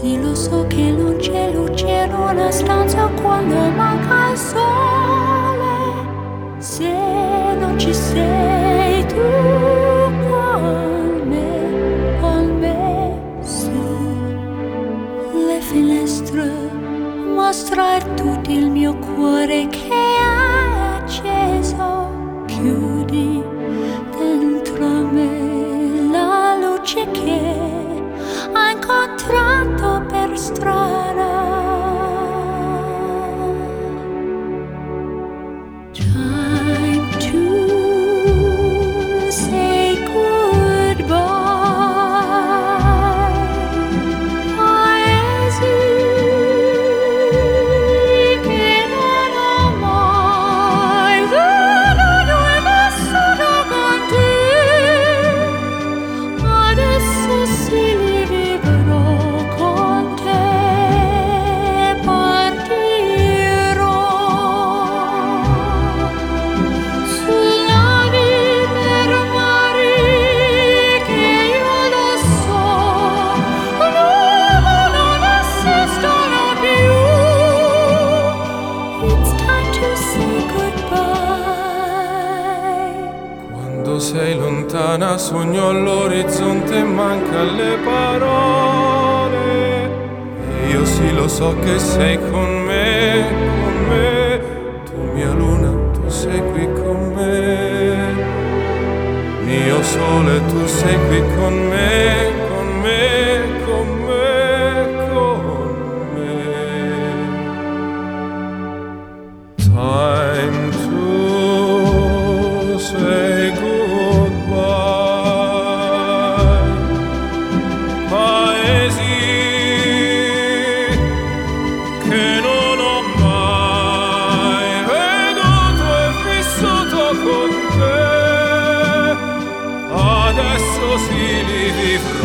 sì, lo so che non c'è luce in una stanza quando manca il sole. Se non ci sei tu con me, su le finestre mostrar tutto il mio cuore che è acceso. Chiudi dentro me la luce che ha incontrato per strada. Time to say goodbye. Paesi che non ho mai veduto e vissuto con te. Adesso sì li vivrò con te. Partirò sulla vita per mari che io lo so, non esistono più. It's time to say goodbye. Quando sei lontana sogno all'orizzonte e manca le parole. E io sì lo so che sei con me, tu mia luna, tu sei qui con me. Mio sole, tu sei qui con me, con me, con me, con me. Time to say goodbye. Paesi che non ho mai veduto e vissuto con te. Adesso sì li vivrò